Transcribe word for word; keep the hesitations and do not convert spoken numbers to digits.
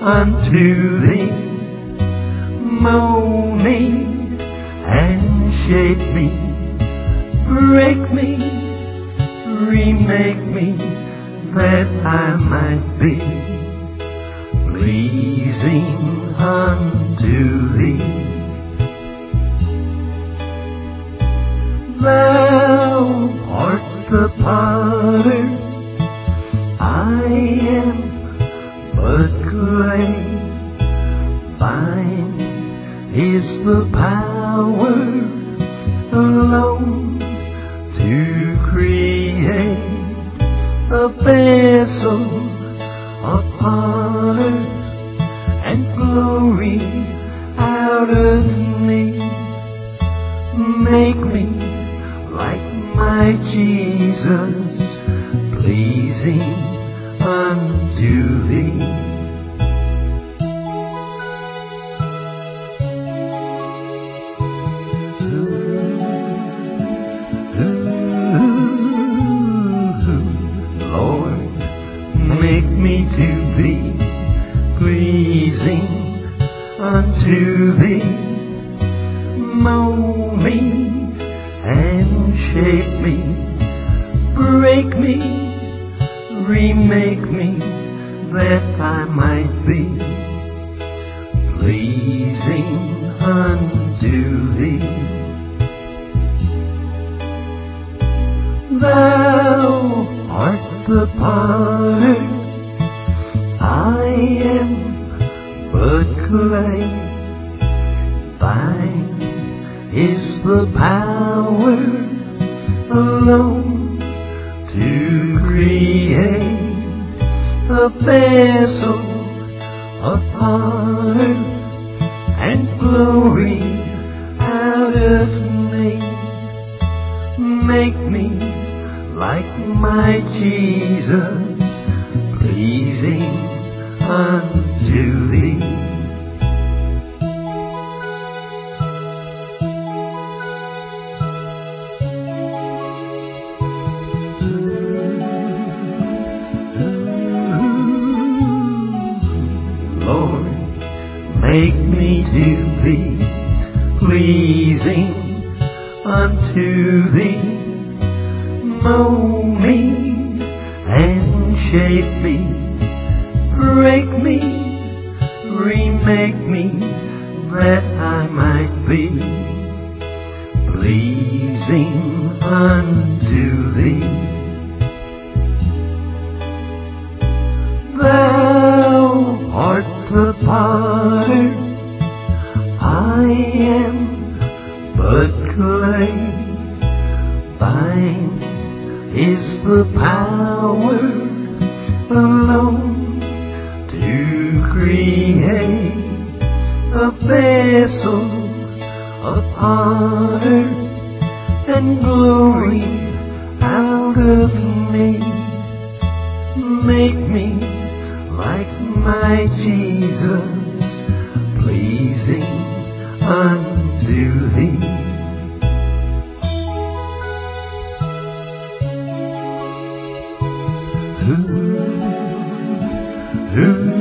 unto thee. Mold me and shape me, break me, remake me, that I might be pleasing unto thee. Thou art the potter, I am but clay. Thine is the power alone to create a vessel of honor and glory out of me. Make me like my Jesus, pleasing unto thee. Lord, make me to thee, pleasing unto thee. Mold me and shape me, break me, remake me, that I might be pleasing unto thee. Thou art the potter, I am but clay. Thine is the power alone to create a vessel of honor and glory out of me. Make me like my Jesus, pleasing unto thee. Lord, make me to thee, pleasing unto thee. Mold me and shape me, break me, remake me, that I might be pleasing unto thee. Thou art the potter, I am but clay. Thine is the power alone to create a vessel of honor and glory out of me. Make me like my Jesus, pleasing unto thee. Ooh, ooh.